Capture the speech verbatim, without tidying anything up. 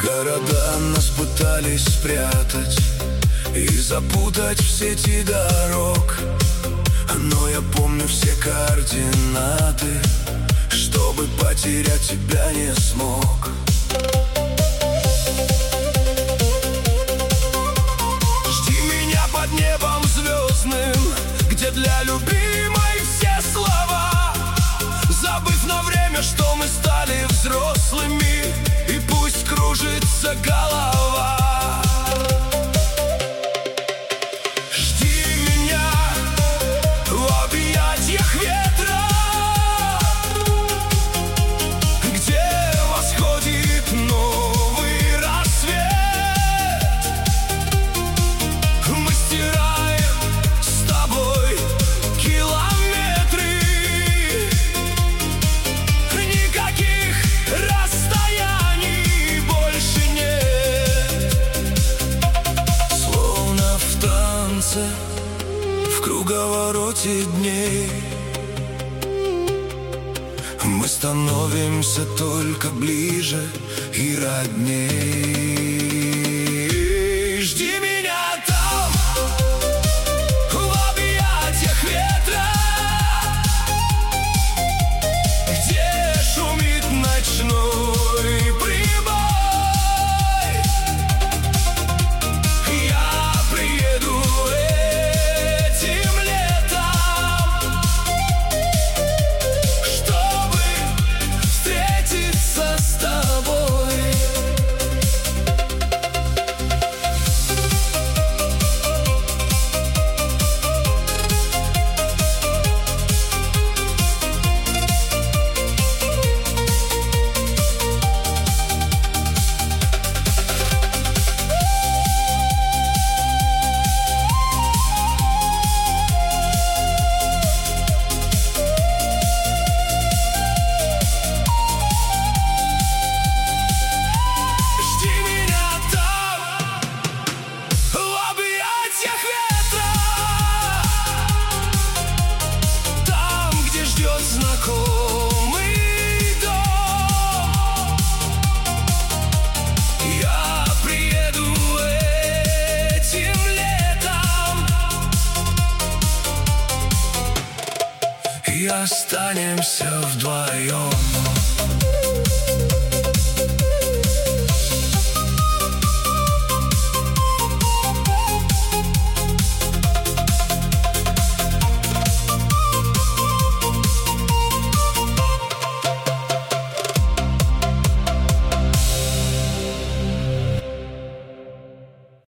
Города нас пытались спрятать и запутать в сети дорог, но я помню все координаты, чтобы потерять тебя не смог. Жди меня под небом звездным, где для любимой все слова, забыв на время, что мы стали взрослыми, и пусть кружится голова. Жди меня в объятиях ветра, где восходит новый рассвет. Мы стираем с тобой километры, никаких расстояний больше нет. Словно в танце, в круговороте дней, мы становимся только ближе и родней. Жди меня там, в объятиях ветра, где шумит ночной прибой. Я приеду этим летом, чтобы встретиться с тобой. Жди меня там, в объятиях ветра, там, где ждет знакомый дом. Я приеду этим летом, и останемся вдвоем.